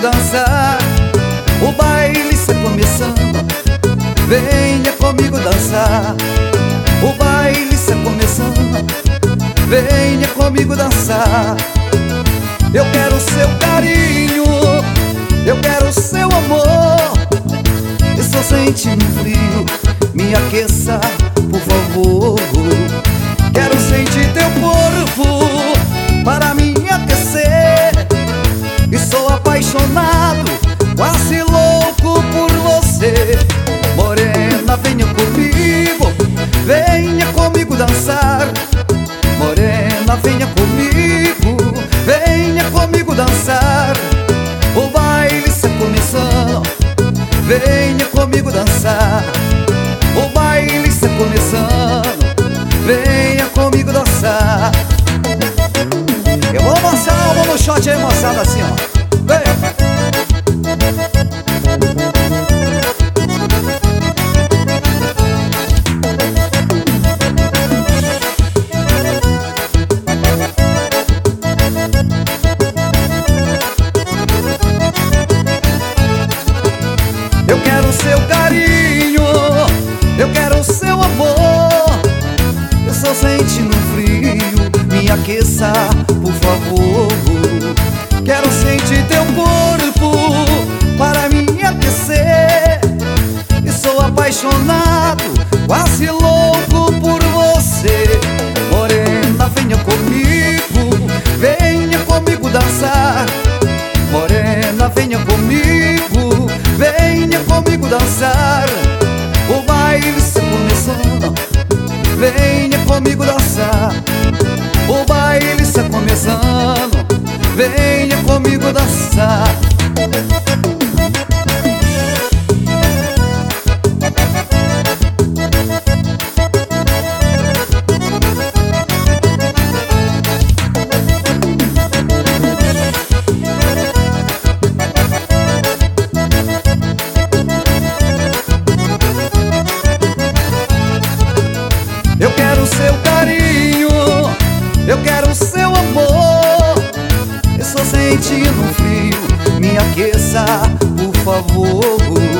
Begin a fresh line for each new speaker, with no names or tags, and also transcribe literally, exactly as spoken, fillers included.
dançar. O baile está começando, venha comigo dançar. O baile está começando, venha comigo dançar. Eu quero seu carinho, eu quero seu amor. Estou sentindo frio, me aqueça, por favor. Quero sentir teu corpo para me aquecer. E sou apaixonado, quase louco por você. Morena, venha comigo, venha comigo dançar. Morena, venha comigo, venha comigo dançar. O baile está começando, venha comigo dançar. O baile está começando, venha comigo dançar. Eu vou mostrar, vamos no shot aí, moçada, assim, ó. Vem! Eu quero seu carinho, eu quero seu amor. Eu estou sentindo frio, me aqueça, por favor. Quero sentir teu corpo para me aquecer. E sou apaixonado, quase louco por você. Morena, venha comigo, venha comigo dançar. Morena, venha comigo, venha comigo dançar. O baile está começando, venha comigo dançar. O baile está começando, venha comigo dançar. Eu quero seu carinho, eu quero seu amor. Eu estou sentindo frio, me aqueça, por favor.